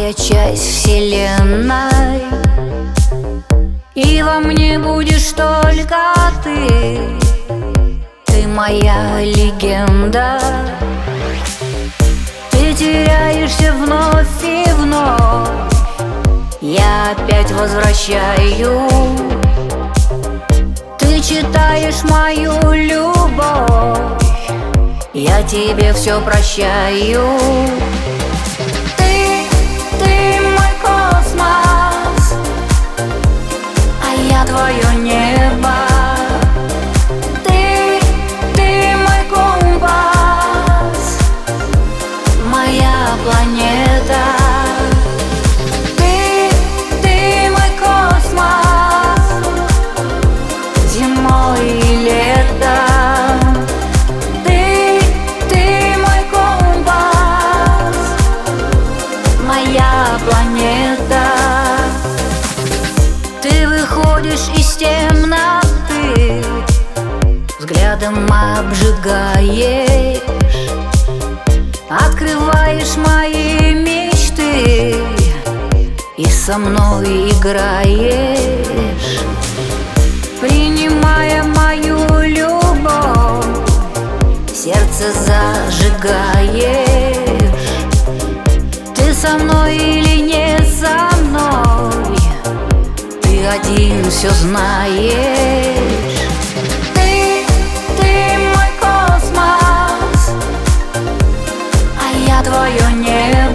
моя часть вселенной, и во мне будешь только ты. Ты моя легенда. Ты теряешься вновь и вновь, я опять возвращаю. Ты читаешь мою любовь, я тебе все прощаю. Ты мой космос, а я твое небо. Ты мой компас, моя планета. Ты мой космос, зимой и летом. Ты мой компас, моя планета. Ты выходишь из темноты, взглядом обжигаешь, открываешь мои мечты и со мной играешь. Принимая мою любовь, сердце зажигаешь. Ты со мной или не со мной, ты один все знаешь. Ты мой космос, а я твое небо.